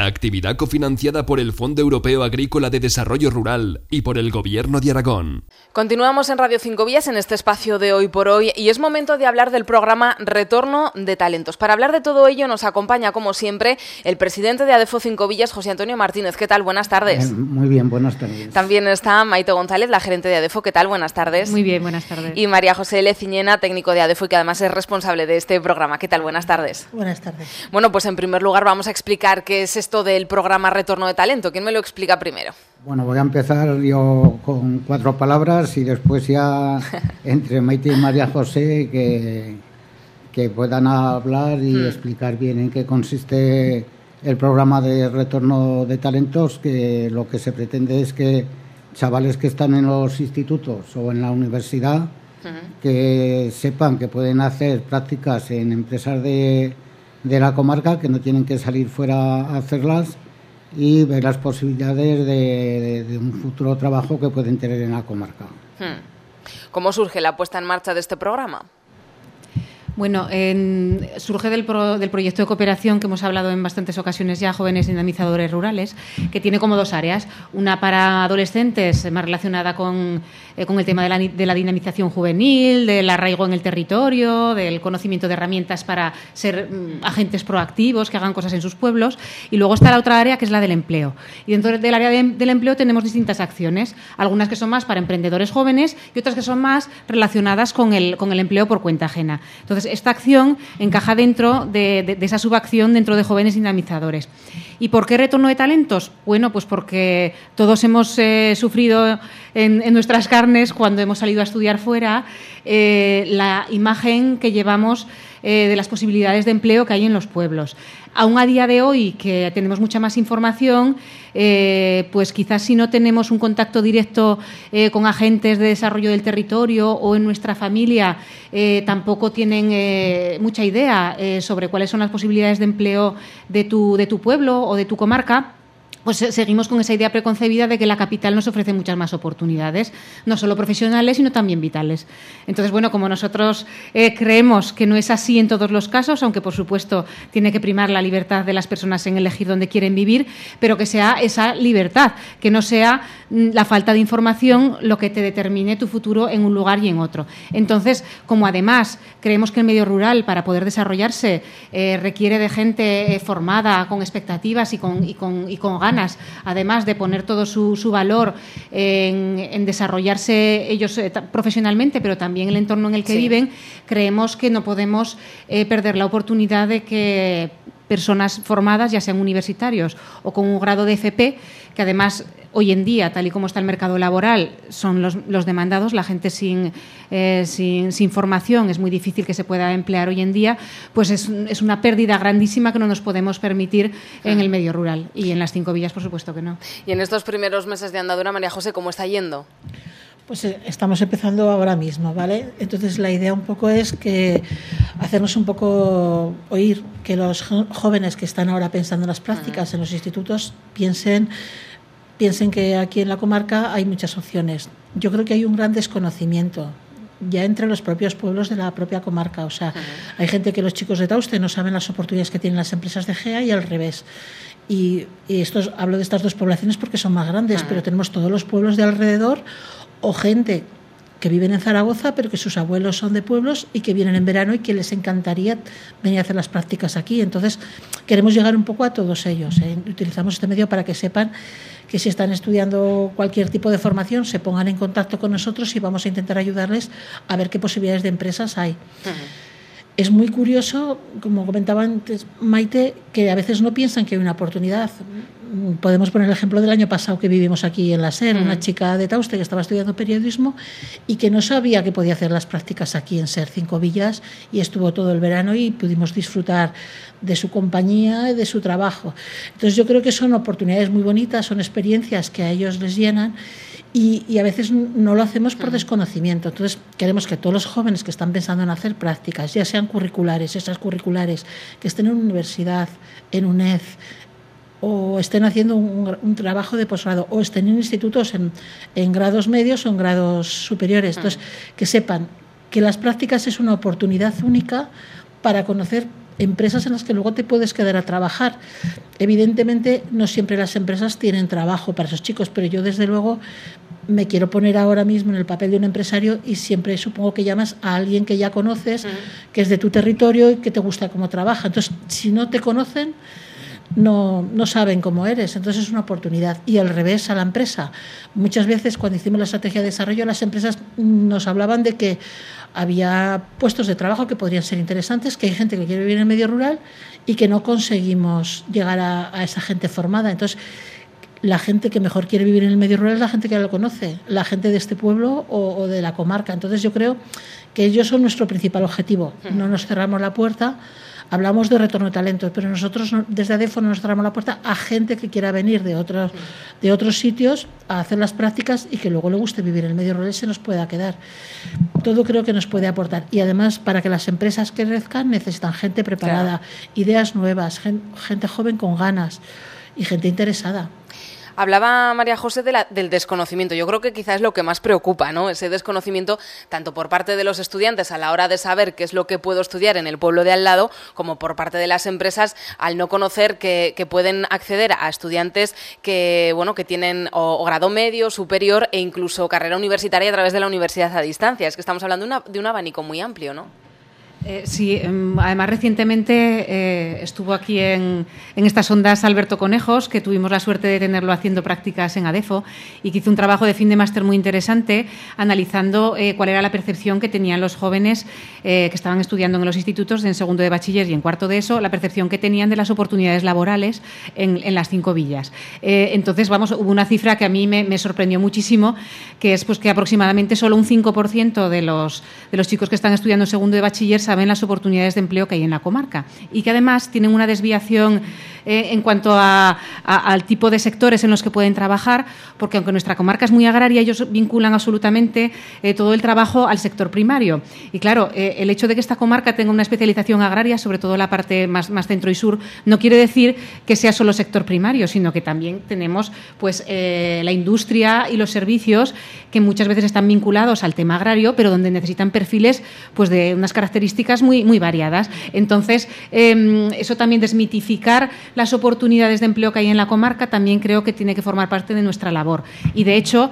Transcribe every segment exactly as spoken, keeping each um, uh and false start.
Actividad cofinanciada por el Fondo Europeo Agrícola de Desarrollo Rural y por el Gobierno de Aragón. Continuamos en Radio Cinco Vías en este espacio de Hoy por Hoy y es momento de hablar del programa Retorno de Talentos. Para hablar de todo ello nos acompaña, como siempre, el presidente de ADEFO Cinco Villas, José Antonio Martínez. ¿Qué tal? Buenas tardes. Eh, muy bien, buenas tardes. También está Maite González, la gerente de ADEFO. ¿Qué tal? Buenas tardes. Muy bien, buenas tardes. Y María José L. Ciñena, técnico de ADEFO y que además es responsable de este programa. ¿Qué tal? Buenas tardes. Buenas tardes. Bueno, pues en primer lugar vamos a explicar qué es esto del programa Retorno de Talento. ¿Quién me lo explica primero? Bueno, voy a empezar yo con cuatro palabras y después ya entre Maite y María José que, que puedan hablar y hmm. explicar bien en qué consiste el programa de Retorno de Talentos, que lo que se pretende es que chavales que están en los institutos o en la universidad hmm. que sepan que pueden hacer prácticas en empresas de, de la comarca, que no tienen que salir fuera a hacerlas, y ver las posibilidades de, de, de un futuro trabajo que pueden tener en la comarca. ¿Cómo surge la puesta en marcha de este programa? Bueno, en, surge del, pro, del proyecto de cooperación que hemos hablado en bastantes ocasiones ya, Jóvenes Dinamizadores Rurales, que tiene como dos áreas. Una para adolescentes, más relacionada con, eh, con el tema de la, de la dinamización juvenil, del arraigo en el territorio, del conocimiento de herramientas para ser mm, agentes proactivos, que hagan cosas en sus pueblos. Y luego está la otra área, que es la del empleo. Y dentro del área de, del empleo tenemos distintas acciones, algunas que son más para emprendedores jóvenes y otras que son más relacionadas con el, con el empleo por cuenta ajena. Entonces, esta acción encaja dentro de, de, de esa subacción dentro de Jóvenes Dinamizadores. ¿Y por qué Retorno de Talentos? Bueno, pues porque todos hemos eh, sufrido en, en nuestras carnes, cuando hemos salido a estudiar fuera, eh, la imagen que llevamos eh, de las posibilidades de empleo que hay en los pueblos. Aún a día de hoy, que tenemos mucha más información, eh, pues quizás si no tenemos un contacto directo eh, con agentes de desarrollo del territorio o en nuestra familia, eh, tampoco tienen eh, mucha idea eh, sobre cuáles son las posibilidades de empleo de tu, de tu pueblo o de tu comarca. Pues seguimos con esa idea preconcebida de que la capital nos ofrece muchas más oportunidades, no solo profesionales, sino también vitales. Entonces, bueno, como nosotros eh, creemos que no es así en todos los casos, aunque por supuesto tiene que primar la libertad de las personas en elegir dónde quieren vivir, pero que sea esa libertad, que no sea la falta de información lo que te determine tu futuro en un lugar y en otro. Entonces, como además creemos que el medio rural, para poder desarrollarse, eh, requiere de gente eh, formada, con expectativas y con, y con, y con ganas, además de poner todo su, su valor en, en desarrollarse ellos eh, profesionalmente, pero también el entorno en el que sí. viven, creemos que no podemos eh, perder la oportunidad de que personas formadas, ya sean universitarios o con un grado de F P, que además hoy en día, tal y como está el mercado laboral, son los, los demandados. La gente sin, eh, sin, sin formación es muy difícil que se pueda emplear hoy en día, pues es, es una pérdida grandísima que no nos podemos permitir en el medio rural. Y en las Cinco Villas, por supuesto que no. Y en estos primeros meses de andadura, María José, ¿cómo está yendo? Pues eh, estamos empezando ahora mismo, ¿vale? Entonces la idea un poco es que hacernos un poco oír, que los jóvenes que están ahora pensando en las prácticas uh-huh. en los institutos piensen, piensen que aquí en la comarca hay muchas opciones. Yo creo que hay un gran desconocimiento ya entre los propios pueblos de la propia comarca. O sea, uh-huh. hay gente que los chicos de Tauste no saben las oportunidades que tienen las empresas de G E A y al revés. Y, y estos, hablo de estas dos poblaciones porque son más grandes, uh-huh. pero tenemos todos los pueblos de alrededor o gente que viven en Zaragoza pero que sus abuelos son de pueblos y que vienen en verano y que les encantaría venir a hacer las prácticas aquí. Entonces queremos llegar un poco a todos ellos, ¿eh? Utilizamos este medio para que sepan que si están estudiando cualquier tipo de formación se pongan en contacto con nosotros y vamos a intentar ayudarles a ver qué posibilidades de empresas hay. Uh-huh. Es muy curioso, como comentaba antes Maite, que a veces no piensan que hay una oportunidad. Podemos poner el ejemplo del año pasado que vivimos aquí en la SER, mm. una chica de Tauste que estaba estudiando periodismo y que no sabía que podía hacer las prácticas aquí en SER Cinco Villas y estuvo todo el verano y pudimos disfrutar de su compañía y de su trabajo. Entonces yo creo que son oportunidades muy bonitas, son experiencias que a ellos les llenan y, y a veces no lo hacemos por mm. desconocimiento. Entonces queremos que todos los jóvenes que están pensando en hacer prácticas, ya sean curriculares, esas curriculares, que estén en universidad, en UNED, o estén haciendo un, un trabajo de posgrado, o estén en institutos en, en grados medios o en grados superiores. Entonces, que sepan que las prácticas es una oportunidad única para conocer empresas en las que luego te puedes quedar a trabajar. Evidentemente, no siempre las empresas tienen trabajo para esos chicos, pero yo desde luego me quiero poner ahora mismo en el papel de un empresario y siempre supongo que llamas a alguien que ya conoces, que es de tu territorio y que te gusta cómo trabaja. Entonces, si no te conocen, no, no saben cómo eres, entonces es una oportunidad. Y al revés, a la empresa. Muchas veces cuando hicimos la estrategia de desarrollo, las empresas nos hablaban de que había puestos de trabajo que podrían ser interesantes, que hay gente que quiere vivir en el medio rural y que no conseguimos llegar a, a esa gente formada. Entonces, la gente que mejor quiere vivir en el medio rural es la gente que ya lo conoce, la gente de este pueblo o, o de la comarca. Entonces, yo creo que ellos son nuestro principal objetivo. No nos cerramos la puerta. Hablamos de retorno de talentos, pero nosotros desde ADEFO no nos cerramos la puerta a gente que quiera venir de otros, de otros sitios a hacer las prácticas y que luego le guste vivir en el medio rural y se nos pueda quedar. Todo creo que nos puede aportar. Y además, para que las empresas crezcan, necesitan gente preparada, claro, ideas nuevas, gente joven con ganas y gente interesada. Hablaba María José de la, del desconocimiento. Yo creo que quizás es lo que más preocupa, ¿no? Ese desconocimiento tanto por parte de los estudiantes a la hora de saber qué es lo que puedo estudiar en el pueblo de al lado, como por parte de las empresas al no conocer que, que pueden acceder a estudiantes que, bueno, que tienen o, o grado medio, superior e incluso carrera universitaria a través de la universidad a distancia. Es que estamos hablando de, una, de un abanico muy amplio, ¿no? Eh, sí, eh, además recientemente eh, estuvo aquí en, en estas ondas Alberto Conejos, que tuvimos la suerte de tenerlo haciendo prácticas en ADEFO y que hizo un trabajo de fin de máster muy interesante analizando eh, cuál era la percepción que tenían los jóvenes eh, que estaban estudiando en los institutos en segundo de bachiller y en cuarto de eso, la percepción que tenían de las oportunidades laborales en, en las cinco villas. Eh, entonces, vamos, hubo una cifra que a mí me, me sorprendió muchísimo, que es pues que aproximadamente solo un cinco por ciento de los, de los chicos que están estudiando en segundo de bachiller saben las oportunidades de empleo que hay en la comarca y que además tienen una desviación eh, en cuanto a, a, al tipo de sectores en los que pueden trabajar, porque aunque nuestra comarca es muy agraria, ellos vinculan absolutamente eh, todo el trabajo al sector primario. Y claro, eh, el hecho de que esta comarca tenga una especialización agraria, sobre todo la parte más, más centro y sur, no quiere decir que sea solo sector primario, sino que también tenemos pues eh, la industria y los servicios que muchas veces están vinculados al tema agrario, pero donde necesitan perfiles pues de unas características muy, muy variadas. Entonces, eh, eso también, desmitificar las oportunidades de empleo que hay en la comarca, también creo que tiene que formar parte de nuestra labor. Y, de hecho,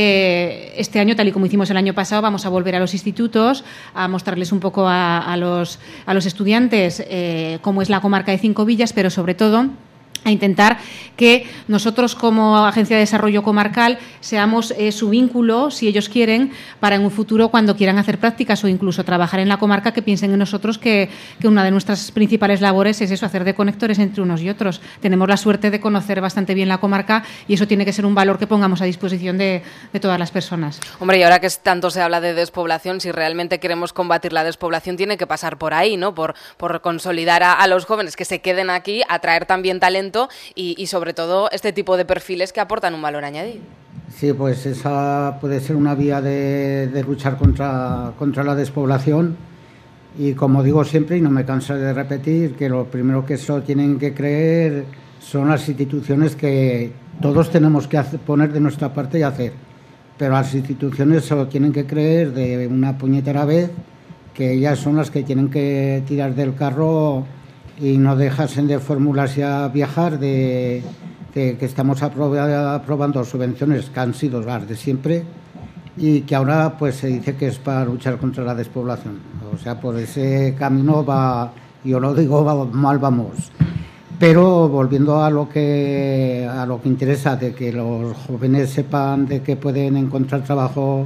eh, este año, tal y como hicimos el año pasado, vamos a volver a los institutos a mostrarles un poco a, a, los, a los estudiantes eh, cómo es la comarca de Cinco Villas, pero, sobre todo, a intentar que nosotros como Agencia de Desarrollo Comarcal seamos eh, su vínculo, si ellos quieren, para en un futuro, cuando quieran hacer prácticas o incluso trabajar en la comarca, que piensen en nosotros que, que una de nuestras principales labores es eso, hacer de conectores entre unos y otros. Tenemos la suerte de conocer bastante bien la comarca y eso tiene que ser un valor que pongamos a disposición de, de todas las personas. Hombre, y ahora que tanto se habla de despoblación, si realmente queremos combatir la despoblación, tiene que pasar por ahí, ¿no? Por, por consolidar a, a los jóvenes que se queden aquí, atraer también talento Y, y sobre todo este tipo de perfiles que aportan un valor añadido. Sí, pues esa puede ser una vía de, de luchar contra, contra la despoblación y, como digo siempre y no me canso de repetir, que lo primero que eso tienen que creer son las instituciones, que todos tenemos que hacer, poner de nuestra parte y hacer, pero las instituciones solo tienen que creer de una puñetera vez que ellas son las que tienen que tirar del carro y no dejarse de fórmulas ya viajar de, de que estamos aprob- aprobando subvenciones que han sido las de siempre y que ahora pues se dice que es para luchar contra la despoblación. O sea, por ese camino va, yo lo digo, va, mal vamos. Pero volviendo a lo que a lo que interesa, de que los jóvenes sepan de que pueden encontrar trabajo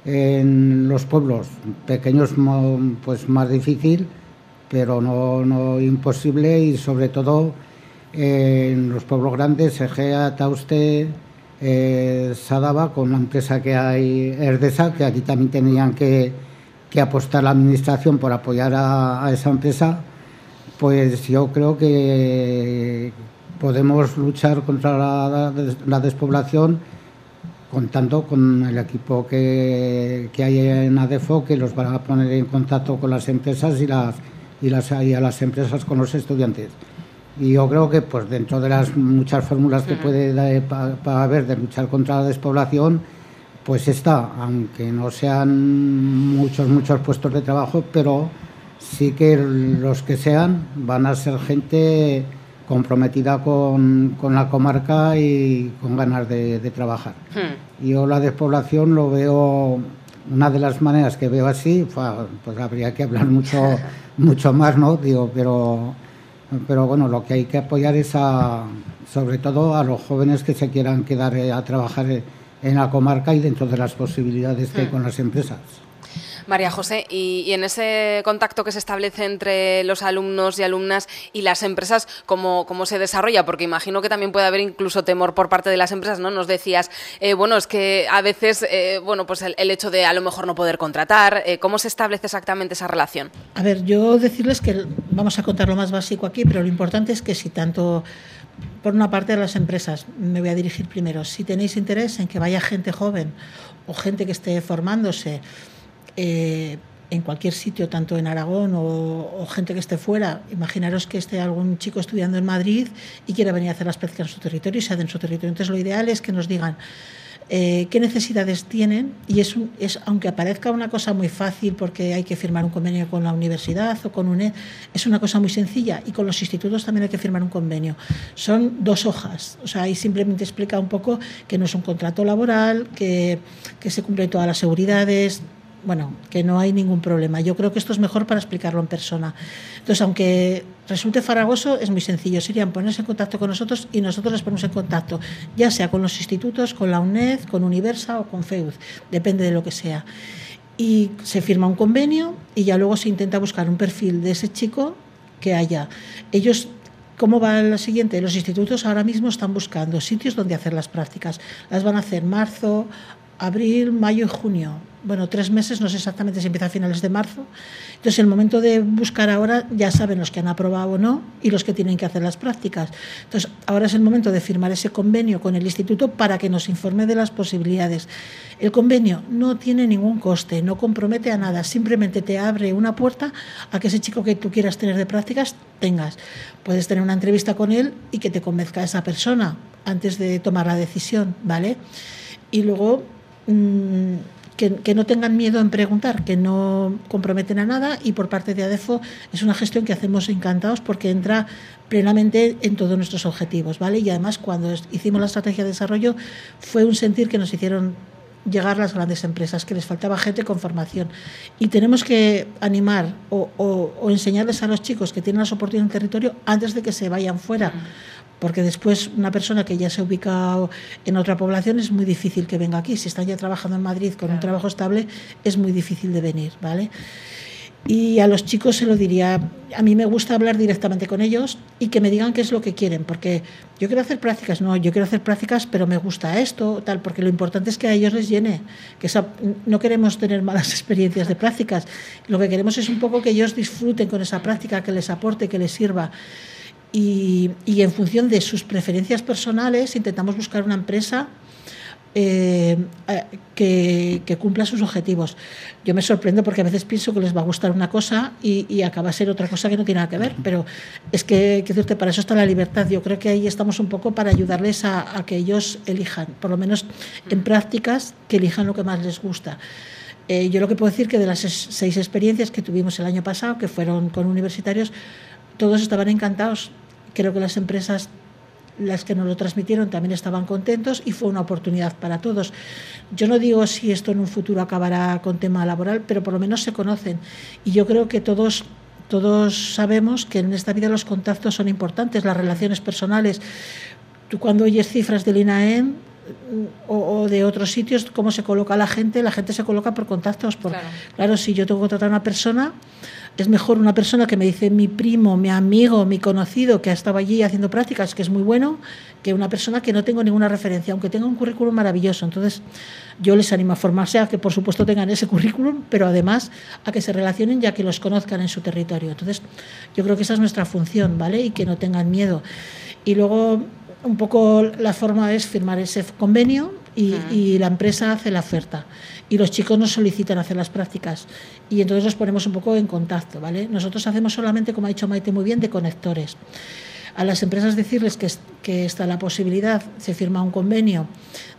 en los pueblos pequeños, pues más difícil, pero no, no imposible, y sobre todo eh, en los pueblos grandes, Egea, Tauste, eh, Sadaba, con la empresa que hay, Erdesa, que aquí también tenían que, que apostar la administración por apoyar a, a esa empresa, pues yo creo que podemos luchar contra la, la despoblación contando con el equipo que, que hay en ADEFO, que los van a poner en contacto con las empresas y las y, las, y a las empresas con los estudiantes. Y yo creo que pues dentro de las muchas fórmulas que puede para pa haber de luchar contra la despoblación, pues está, aunque no sean muchos, muchos puestos de trabajo, pero sí que los que sean van a ser gente comprometida con, con la comarca y con ganas de, de trabajar. Hmm. Yo la despoblación lo veo, una de las maneras que veo así, pues habría que hablar mucho, mucho más, ¿no? Digo, pero, pero bueno, lo que hay que apoyar es a, sobre todo a los jóvenes que se quieran quedar a trabajar en la comarca y dentro de las posibilidades que hay con las empresas. María José, y, y en ese contacto que se establece entre los alumnos y alumnas y las empresas, ¿cómo, cómo se desarrolla? Porque imagino que también puede haber incluso temor por parte de las empresas, ¿no? Nos decías, eh, bueno, es que a veces, eh, bueno, pues el, el hecho de a lo mejor no poder contratar, eh, ¿cómo se establece exactamente esa relación? A ver, yo decirles que vamos a contar lo más básico aquí, pero lo importante es que si tanto... Por una parte de las empresas, me voy a dirigir primero, si tenéis interés en que vaya gente joven o gente que esté formándose eh, en cualquier sitio, tanto en Aragón o, o gente que esté fuera, imaginaros que esté algún chico estudiando en Madrid y quiera venir a hacer las prácticas en su territorio y sea en su territorio. Entonces lo ideal es que nos digan Eh, qué necesidades tienen y es, un, es aunque parezca una cosa muy fácil porque hay que firmar un convenio con la universidad o con UNED, es una cosa muy sencilla y con los institutos también hay que firmar un convenio. Son dos hojas, o sea, ahí simplemente explica un poco que no es un contrato laboral, que, que se cumplen todas las seguridades, bueno, que no hay ningún problema. Yo creo que esto es mejor para explicarlo en persona. Entonces, aunque resulte farragoso, es muy sencillo. Serían ponerse en contacto con nosotros y nosotros les ponemos en contacto, ya sea con los institutos, con la UNED, con Universa o con FEUD, depende de lo que sea. Y se firma un convenio y ya luego se intenta buscar un perfil de ese chico que haya. Ellos... ¿Cómo va la siguiente? Los institutos ahora mismo están buscando sitios donde hacer las prácticas. Las van a hacer en marzo, abril, mayo y junio. Bueno, tres meses, no sé exactamente si empieza a finales de marzo. Entonces, el momento de buscar ahora, ya saben los que han aprobado o no y los que tienen que hacer las prácticas. Entonces, ahora es el momento de firmar ese convenio con el instituto para que nos informe de las posibilidades. El convenio no tiene ningún coste, no compromete a nada, simplemente te abre una puerta a que ese chico que tú quieras tener de prácticas tengas. Puedes tener una entrevista con él y que te convenzca a esa persona antes de tomar la decisión, ¿vale? Y luego... Mmm, Que, que no tengan miedo en preguntar, que no comprometen a nada y por parte de ADEFO es una gestión que hacemos encantados porque entra plenamente en todos nuestros objetivos, ¿vale? Y además cuando hicimos la estrategia de desarrollo fue un sentir que nos hicieron llegar las grandes empresas, que les faltaba gente con formación y tenemos que animar o, o, o enseñarles a los chicos que tienen las oportunidades en el territorio antes de que se vayan fuera. Porque después una persona que ya se ha ubicado en otra población es muy difícil que venga aquí. Si están ya trabajando en Madrid con claro. un trabajo estable, es muy difícil de venir, ¿vale? Y a los chicos se lo diría, a mí me gusta hablar directamente con ellos y que me digan qué es lo que quieren, porque yo quiero hacer prácticas, no, yo quiero hacer prácticas, pero me gusta esto, tal, porque lo importante es que a ellos les llene, que esa, no queremos tener malas experiencias de prácticas, lo que queremos es un poco que ellos disfruten con esa práctica, que les aporte, que les sirva. Y, y en función de sus preferencias personales intentamos buscar una empresa eh, que, que cumpla sus objetivos. Yo me sorprendo porque a veces pienso que les va a gustar una cosa y, y acaba a ser otra cosa que no tiene nada que ver, pero es que, que decirte, para eso está la libertad. Yo creo que ahí estamos un poco para ayudarles a, a que ellos elijan, por lo menos en prácticas, que elijan lo que más les gusta. Eh, yo lo que puedo decir que de las seis experiencias que tuvimos el año pasado, que fueron con universitarios, todos estaban encantados. Creo que las empresas, las que nos lo transmitieron, también estaban contentos y fue una oportunidad para todos. Yo no digo si esto en un futuro acabará con tema laboral, pero por lo menos se conocen. Y yo creo que todos, todos sabemos que en esta vida los contactos son importantes, las relaciones personales. Tú cuando oyes cifras del INAEM o, o de otros sitios, cómo se coloca la gente, la gente se coloca por contactos. Por, claro. claro, si yo tengo que contratar a una persona... Es mejor una persona que me dice mi primo, mi amigo, mi conocido que ha estado allí haciendo prácticas, que es muy bueno, que una persona que no tengo ninguna referencia, aunque tenga un currículum maravilloso. Entonces, yo les animo a formarse, a que por supuesto tengan ese currículum, pero además a que se relacionen y a que los conozcan en su territorio. Entonces, yo creo que esa es nuestra función, ¿vale? Y que no tengan miedo. Y luego, un poco la forma es firmar ese convenio y, uh-huh. y la empresa hace la oferta. Y los chicos nos solicitan hacer las prácticas y entonces los ponemos un poco en contacto, ¿vale? Nosotros hacemos solamente, como ha dicho Maite muy bien, de conectores. A las empresas decirles que, que está la posibilidad, se firma un convenio,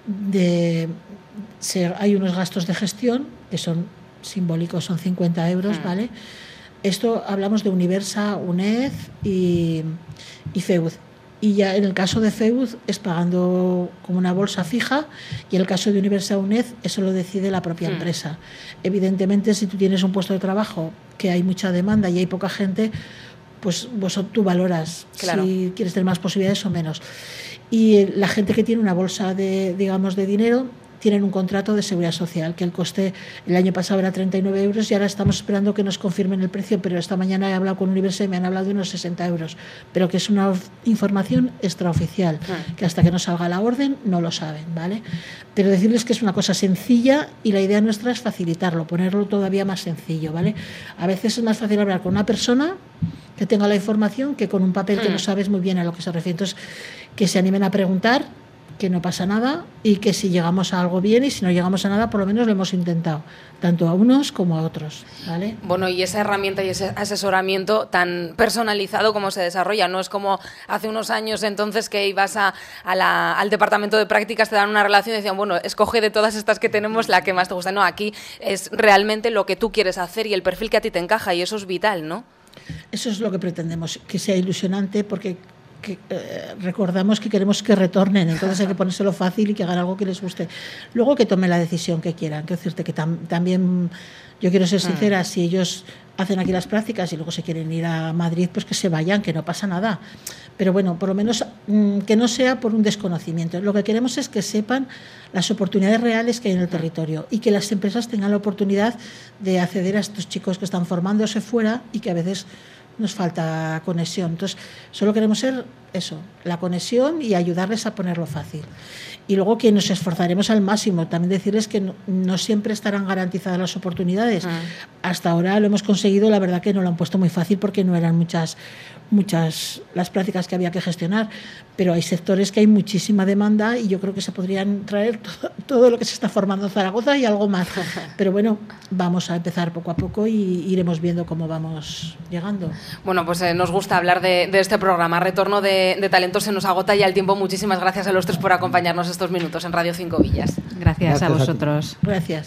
de se, hay unos gastos de gestión que son simbólicos, son cincuenta euros, ¿vale? Esto hablamos de Universa, UNED y, y FEUD. Y ya en el caso de FEUD es pagando como una bolsa fija, y en el caso de Universa UNED eso lo decide la propia empresa. Mm. Evidentemente, si tú tienes un puesto de trabajo que hay mucha demanda y hay poca gente, pues vos tú valoras, claro, si quieres tener más posibilidades o menos. Y la gente que tiene una bolsa de, digamos, de dinero, tienen un contrato de seguridad social, que el coste el año pasado era treinta y nueve euros y ahora estamos esperando que nos confirmen el precio, pero esta mañana he hablado con Universa y me han hablado de unos sesenta euros, pero que es una información extraoficial, ah. que hasta que no salga la orden no lo saben, ¿vale? Pero decirles que es una cosa sencilla y la idea nuestra es facilitarlo, ponerlo todavía más sencillo, ¿vale? A veces es más fácil hablar con una persona que tenga la información que con un papel que no sabes muy bien a lo que se refiere. Entonces, que se animen a preguntar, que no pasa nada y que si llegamos a algo bien, y si no llegamos a nada por lo menos lo hemos intentado, tanto a unos como a otros, ¿vale? Bueno, y esa herramienta y ese asesoramiento tan personalizado como se desarrolla, no es como hace unos años entonces que ibas a, a la, al departamento de prácticas, te dan una relación y decían, bueno, escoge de todas estas que tenemos la que más te gusta. No, aquí es realmente lo que tú quieres hacer y el perfil que a ti te encaja, y eso es vital, ¿no? Eso es lo que pretendemos, que sea ilusionante, porque que, eh, recordamos que queremos que retornen, entonces hay que ponérselo fácil y que hagan algo que les guste. Luego que tomen la decisión que quieran. Quiero decirte que tam, también, yo quiero ser sincera, mm. si ellos hacen aquí las prácticas y luego se quieren ir a Madrid, pues que se vayan, que no pasa nada. Pero bueno, por lo menos mm, que no sea por un desconocimiento. Lo que queremos es que sepan las oportunidades reales que hay en el territorio y que las empresas tengan la oportunidad de acceder a estos chicos que están formándose fuera y que a veces nos falta conexión. Entonces, solo queremos ser eso, la conexión y ayudarles a ponerlo fácil. Y luego que nos esforzaremos al máximo. También decirles que no, no siempre estarán garantizadas las oportunidades. Ah. Hasta ahora lo hemos conseguido, la verdad que no lo han puesto muy fácil porque no eran muchas, muchas las prácticas que había que gestionar. Pero hay sectores que hay muchísima demanda y yo creo que se podrían traer todo, todo lo que se está formando en Zaragoza y algo más. Pero bueno, vamos a empezar poco a poco y iremos viendo cómo vamos llegando. Bueno, pues eh, nos gusta hablar de, de este programa. Retorno de, de Talentos, se nos agota ya el tiempo. Muchísimas gracias a los tres por acompañarnos estos minutos en Radio Cinco Villas. Gracias, gracias a vosotros. Gracias.